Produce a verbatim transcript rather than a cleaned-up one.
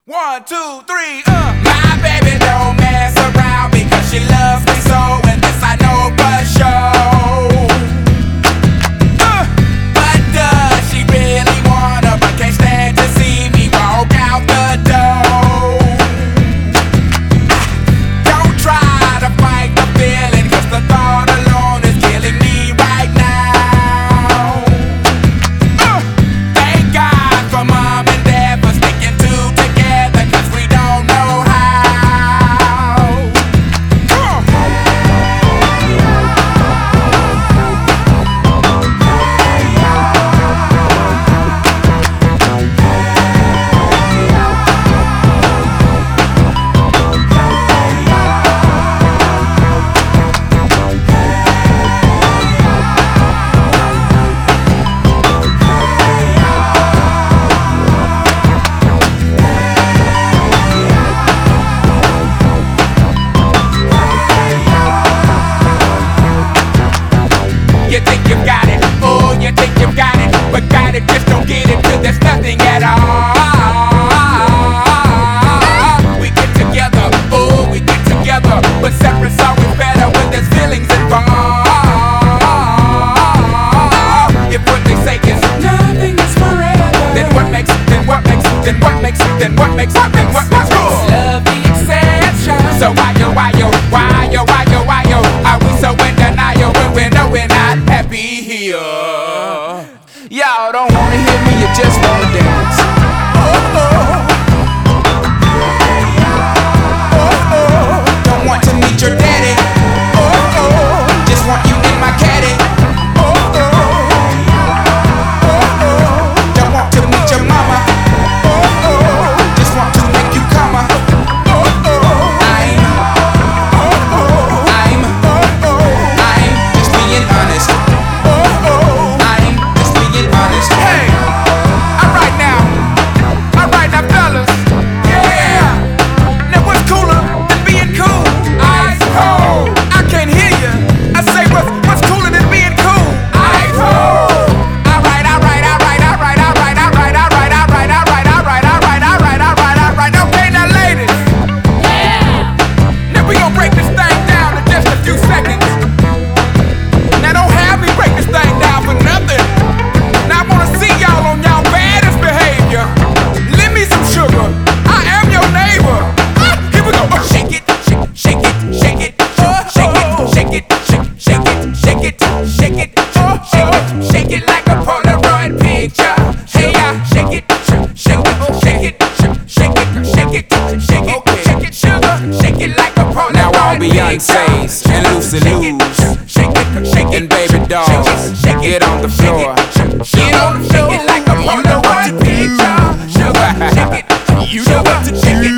One, two, three, uh. My baby don't mess around because she loves me so, and this I know for sure. Uh. But does she really wanna, but can't stand to see me walk out the door? Don't try to fight the feeling, cause the thought alone is killing me right now. Uh. Thank God for mom and dad for sticking two together, cause we don't know how. Come on. You think you got it, oh, you think you got it, but got it, just don't get it till there's nothing at all. We get together, oh, we get together, but separate's always better when there's feelings involved. If what they say is nothing is forever, then what makes, then what makes, then what makes, then what makes, then what makes love the exception? So why yo, why yo, why yo, why yo, why yo, are we so in denial when we know we're not happy here? Y'all don't wanna hear me, you just wanna dance. Oh, oh. Oh, oh. Don't want to meet your daddy. Oh, oh. Just want you in my caddy. Oh, oh. Oh, oh. Don't want to meet your mama. Oh, oh. Just want to make you come. Oh, oh. I'm Oh, oh. I'm Oh, oh. I'm just being honest. Oh, oh. I'm just being honest. Hey, alright now, alright now, fellas. Yeah. Now what's cooler than being cool? Ice cold. I can't hear you. I say what's what's cooler than being cool? Ice cold. Alright, alright, alright, alright, alright, alright, alright, alright, alright, alright, alright, alright, alright, alright. Okay, now ladies. Yeah. Now we gon' break this thing down in just a few seconds. Now don't have me break this thing down for nothing. Now I wanna see y'all on y'all baddest behavior. Lend me some sugar. I am your neighbor. Ah, here we go. Oh, shake it, shake, shake it, shake it, oh, shake it, shake it, shake, shake it, shake it, shake it, oh, shake it, shake it like a Polaroid picture. Hey, yeah, shake it, shake, shake it, shake it, shake it, shake it, shake it, shake it, sugar, shake it like a Polaroid picture. Now all Beyonce's and Lucy Lou's and baby dolls, get on the floor. Get on the floor. Shake it like a Polaroid picture. Sugar, shake it. You know what to do.